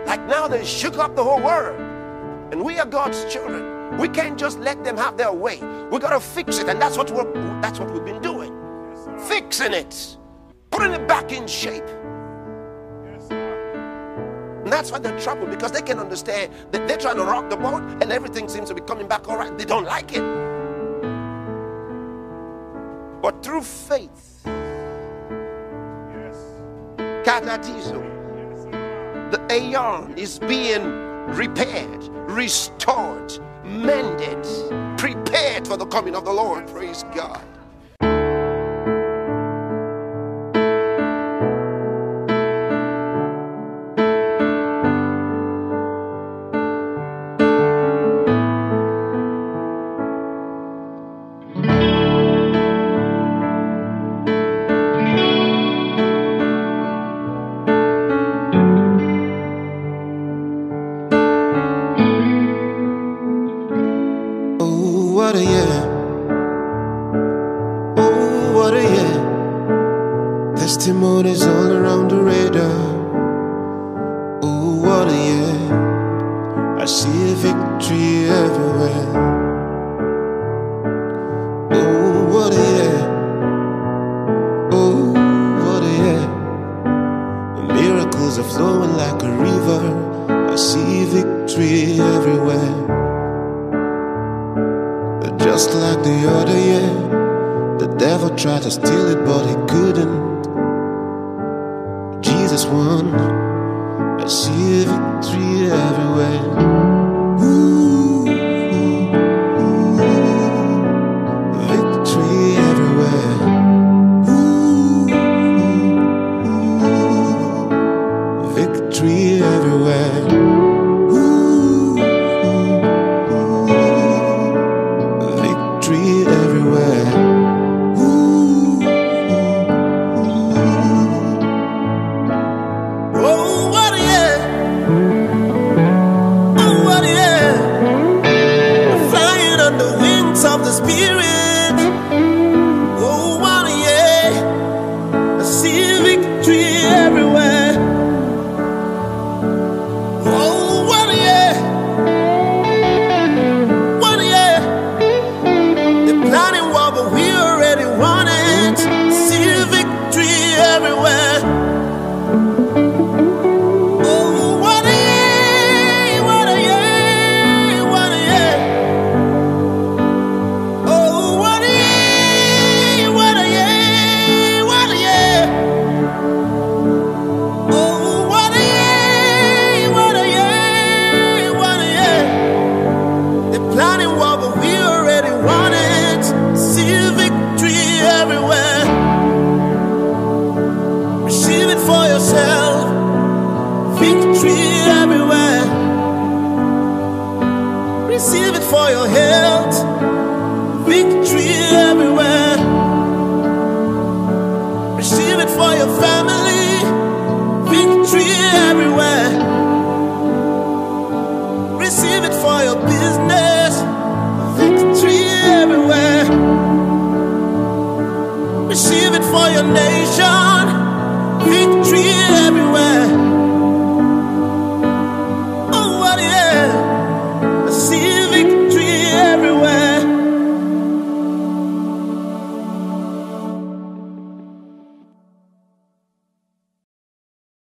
Like now they shook up the whole world. And we are God's children. We can't just let them have their way. We got to fix it. And that's what we've been doing. Fixing it. Putting it back in shape. And that's why they're troubled, because they can understand that they're trying to rock the boat and everything seems to be coming back all right. They don't like it. But through faith, katatizo, the aeon is being repaired, restored, mended, prepared for the coming of the Lord. Praise God. What a year. Oh, what a year. Testimonies all around the radar. Oh, what a year. I see victory everywhere. Oh, what a year. Oh, what a year. The miracles are flowing like a river. I see victory everywhere. Just like the other year, the devil tried to steal it, but he couldn't. Jesus won. I see victory everywhere. Ooh, ooh, ooh, victory everywhere. Ooh, ooh, ooh, victory everywhere. Of the Spirit, oh what a year. I see victory everywhere. Oh what a year, what a year. They're planning war, but we already won it. See victory everywhere. Oh what a year, what a year, what a year. Victory everywhere. Receive it for your health. Victory everywhere. Receive it for your family. Victory everywhere. Receive it for your business. Victory everywhere. Receive it for your nation. Victory